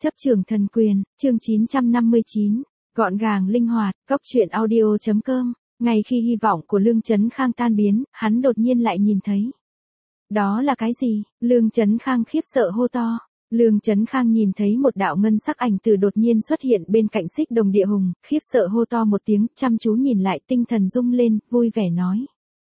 Chấp trường thần quyền, chương 959, gọn gàng linh hoạt, cóc truyện audio.com. Ngay khi hy vọng của Lương Chấn Khang tan biến, hắn đột nhiên lại nhìn thấy. Đó là cái gì? Lương Chấn Khang khiếp sợ hô to. Lương Chấn Khang nhìn thấy một đạo ngân sắc ảnh từ đột nhiên xuất hiện bên cạnh Xích Đồng Địa Hùng, khiếp sợ hô to một tiếng, chăm chú nhìn lại, tinh thần rung lên, vui vẻ nói.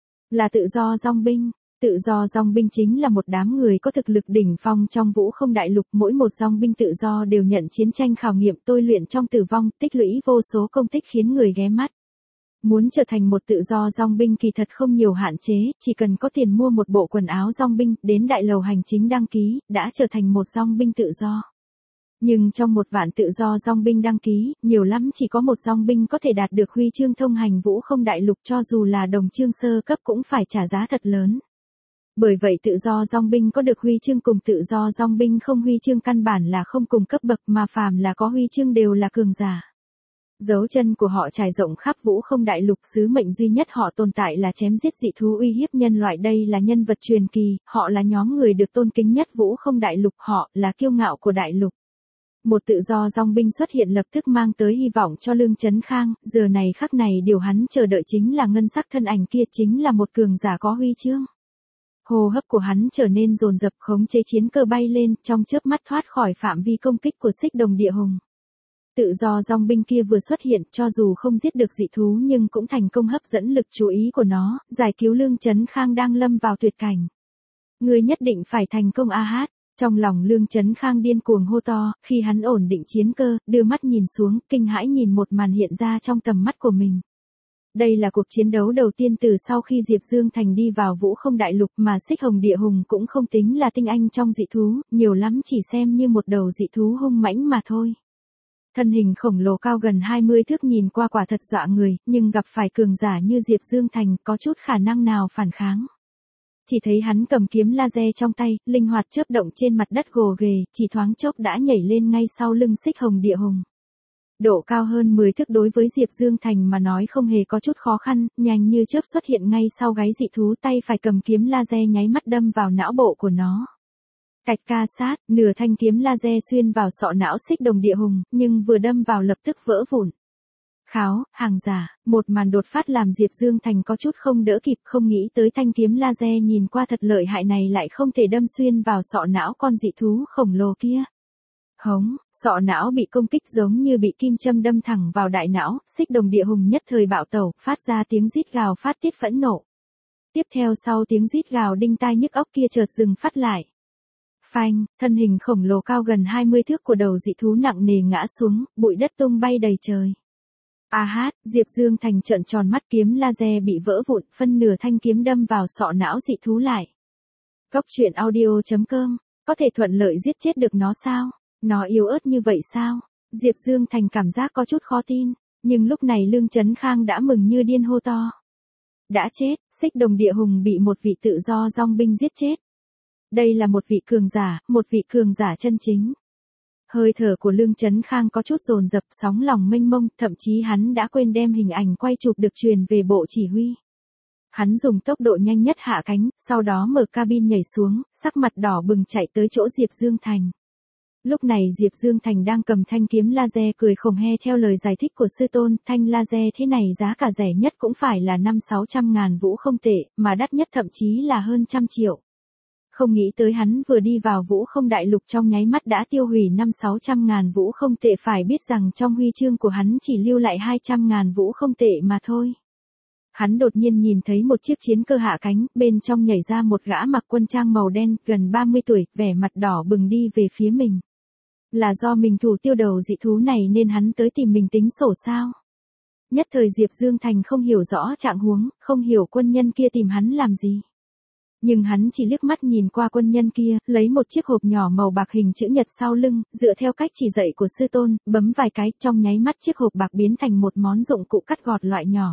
Là tự do dòng binh. Tự do dòng binh chính là một đám người có thực lực đỉnh phong trong vũ không đại lục, mỗi một dòng binh tự do đều nhận chiến tranh khảo nghiệm tôi luyện trong tử vong, tích lũy vô số công tích khiến người ghé mắt. Muốn trở thành một tự do dòng binh kỳ thật không nhiều hạn chế, chỉ cần có tiền mua một bộ quần áo dòng binh, đến đại lầu hành chính đăng ký, đã trở thành một dòng binh tự do. Nhưng trong 1 vạn tự do dòng binh đăng ký, nhiều lắm chỉ có một dòng binh có thể đạt được huy chương thông hành vũ không đại lục, cho dù là đồng chương sơ cấp cũng phải trả giá thật lớn. Bởi vậy tự do dòng binh có được huy chương cùng tự do dòng binh không huy chương căn bản là không cùng cấp bậc, mà phàm là có huy chương đều là cường giả. Dấu chân của họ trải rộng khắp vũ không đại lục, sứ mệnh duy nhất họ tồn tại là chém giết dị thú uy hiếp nhân loại, đây là nhân vật truyền kỳ, họ là nhóm người được tôn kính nhất vũ không đại lục, họ là kiêu ngạo của đại lục. Một tự do dòng binh xuất hiện lập tức mang tới hy vọng cho Lương Chấn Khang, giờ này khắc này điều hắn chờ đợi chính là ngân sắc thân ảnh kia, chính là một cường giả có huy chương. Hô hấp của hắn trở nên dồn dập, khống chế chiến cơ bay lên, trong chớp mắt thoát khỏi phạm vi công kích của Xích Đồng Địa Hùng. Tự do dòng binh kia vừa xuất hiện, cho dù không giết được dị thú nhưng cũng thành công hấp dẫn lực chú ý của nó, giải cứu Lương Chấn Khang đang lâm vào tuyệt cảnh. Ngươi nhất định phải thành công a hát. Trong lòng Lương Chấn Khang điên cuồng hô to, khi hắn ổn định chiến cơ, đưa mắt nhìn xuống, kinh hãi nhìn một màn hiện ra trong tầm mắt của mình. Đây là cuộc chiến đấu đầu tiên từ sau khi Diệp Dương Thành đi vào vũ không đại lục, mà Xích Hồng Địa Hùng cũng không tính là tinh anh trong dị thú, nhiều lắm chỉ xem như một đầu dị thú hung mãnh mà thôi. Thân hình khổng lồ cao gần 20 thước nhìn qua quả thật dọa người, nhưng gặp phải cường giả như Diệp Dương Thành có chút khả năng nào phản kháng. Chỉ thấy hắn cầm kiếm laser trong tay, linh hoạt chớp động trên mặt đất gồ ghề, chỉ thoáng chốc đã nhảy lên ngay sau lưng Xích Hồng Địa Hùng. Độ cao hơn 10 thước đối với Diệp Dương Thành mà nói không hề có chút khó khăn, nhanh như chớp xuất hiện ngay sau gáy dị thú, tay phải cầm kiếm laser nháy mắt đâm vào não bộ của nó. Cạch ca sát, nửa thanh kiếm laser xuyên vào sọ não Xích Đồng Địa Hùng, nhưng vừa đâm vào lập tức vỡ vụn. Kháo, hàng giả, một màn đột phát làm Diệp Dương Thành có chút không đỡ kịp, không nghĩ tới thanh kiếm laser nhìn qua thật lợi hại này lại không thể đâm xuyên vào sọ não con dị thú khổng lồ kia. Hống, sọ não bị công kích giống như bị kim châm đâm thẳng vào đại não, Xích Đồng Địa Hùng nhất thời bạo tẩu, phát ra tiếng rít gào phát tiết phẫn nộ. Tiếp theo sau tiếng rít gào đinh tai nhức óc kia chợt dừng phát lại. Phanh, thân hình khổng lồ cao gần 20 thước của đầu dị thú nặng nề ngã xuống, bụi đất tung bay đầy trời. A hát, Diệp Dương Thành trợn tròn mắt, kiếm laser bị vỡ vụn, phân nửa thanh kiếm đâm vào sọ não dị thú lại. Cóc truyện audio.com, có thể thuận lợi giết chết được nó sao? Nó yếu ớt như vậy sao? Diệp Dương Thành cảm giác có chút khó tin, nhưng lúc này Lương Chấn Khang đã mừng như điên hô to. Đã chết, Xích Đồng Địa Hùng bị một vị tự do dòng binh giết chết. Đây là một vị cường giả chân chính. Hơi thở của Lương Chấn Khang có chút dồn dập, sóng lòng mênh mông, thậm chí hắn đã quên đem hình ảnh quay chụp được truyền về bộ chỉ huy. Hắn dùng tốc độ nhanh nhất hạ cánh, sau đó mở cabin nhảy xuống, sắc mặt đỏ bừng chạy tới chỗ Diệp Dương Thành. Lúc này Diệp Dương Thành đang cầm thanh kiếm laser cười khổng he theo lời giải thích của sư tôn, thanh laser thế này giá cả rẻ nhất cũng phải là 500-600 ngàn vũ không tệ, mà đắt nhất thậm chí là hơn 100 triệu. Không nghĩ tới hắn vừa đi vào vũ không đại lục trong nháy mắt đã tiêu hủy 500-600 ngàn vũ không tệ, phải biết rằng trong huy chương của hắn chỉ lưu lại 200 ngàn vũ không tệ mà thôi. Hắn đột nhiên nhìn thấy một chiếc chiến cơ hạ cánh, bên trong nhảy ra một gã mặc quân trang màu đen, gần 30 tuổi, vẻ mặt đỏ bừng đi về phía mình. Là do mình thủ tiêu đầu dị thú này nên hắn tới tìm mình tính sổ sao? Nhất thời Diệp Dương Thành không hiểu rõ trạng huống, không hiểu quân nhân kia tìm hắn làm gì. Nhưng hắn chỉ liếc mắt nhìn qua quân nhân kia, lấy một chiếc hộp nhỏ màu bạc hình chữ nhật sau lưng, dựa theo cách chỉ dạy của sư tôn, bấm vài cái, trong nháy mắt chiếc hộp bạc biến thành một món dụng cụ cắt gọt loại nhỏ.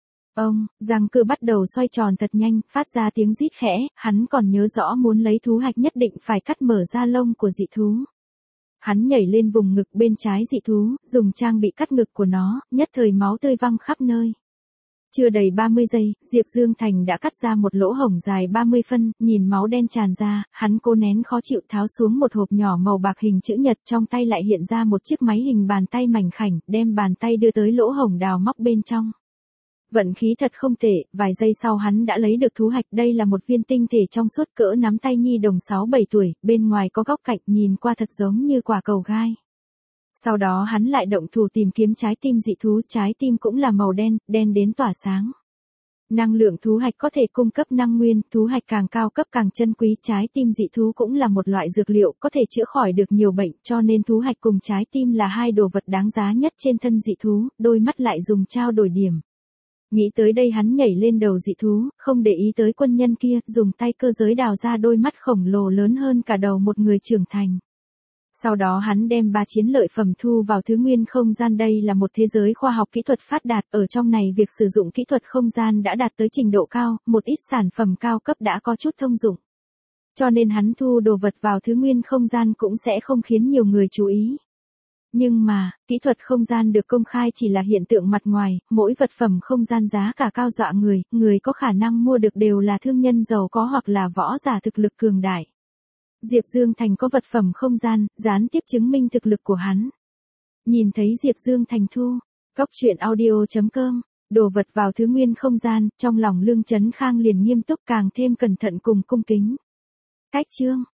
Răng cưa bắt đầu xoay tròn thật nhanh, phát ra tiếng rít khẽ, hắn còn nhớ rõ muốn lấy thú hạch nhất định phải cắt mở da lông của dị thú. Hắn nhảy lên vùng ngực bên trái dị thú, dùng trang bị cắt ngực của nó, nhất thời máu tươi văng khắp nơi. Chưa đầy 30 giây, Diệp Dương Thành đã cắt ra một lỗ hổng dài 30 phân, nhìn máu đen tràn ra, hắn cố nén khó chịu tháo xuống một hộp nhỏ màu bạc hình chữ nhật, trong tay lại hiện ra một chiếc máy hình bàn tay mảnh khảnh, đem bàn tay đưa tới lỗ hổng đào móc bên trong. Vận khí thật không tệ, vài giây sau hắn đã lấy được thú hạch, đây là một viên tinh thể trong suốt cỡ nắm tay nhi đồng 6-7 tuổi, bên ngoài có góc cạnh nhìn qua thật giống như quả cầu gai. Sau đó hắn lại động thủ tìm kiếm trái tim dị thú, trái tim cũng là màu đen, đen đến tỏa sáng. Năng lượng thú hạch có thể cung cấp năng nguyên, thú hạch càng cao cấp càng chân quý, trái tim dị thú cũng là một loại dược liệu, có thể chữa khỏi được nhiều bệnh, cho nên thú hạch cùng trái tim là hai đồ vật đáng giá nhất trên thân dị thú, đôi mắt lại dùng trao đổi điểm. Nghĩ tới đây hắn nhảy lên đầu dị thú, không để ý tới quân nhân kia, dùng tay cơ giới đào ra đôi mắt khổng lồ lớn hơn cả đầu một người trưởng thành. Sau đó hắn đem 3 chiến lợi phẩm thu vào thứ nguyên không gian, đây là một thế giới khoa học kỹ thuật phát đạt, ở trong này việc sử dụng kỹ thuật không gian đã đạt tới trình độ cao, một ít sản phẩm cao cấp đã có chút thông dụng. Cho nên hắn thu đồ vật vào thứ nguyên không gian cũng sẽ không khiến nhiều người chú ý. Nhưng mà, kỹ thuật không gian được công khai chỉ là hiện tượng mặt ngoài, mỗi vật phẩm không gian giá cả cao dọa người, người có khả năng mua được đều là thương nhân giàu có hoặc là võ giả thực lực cường đại. Diệp Dương Thành có vật phẩm không gian, gián tiếp chứng minh thực lực của hắn. Nhìn thấy Diệp Dương Thành thu, Cóc Truyện Audio.com, đồ vật vào thứ nguyên không gian, trong lòng Lương Chấn Khang liền nghiêm túc càng thêm cẩn thận cùng cung kính. Cách chương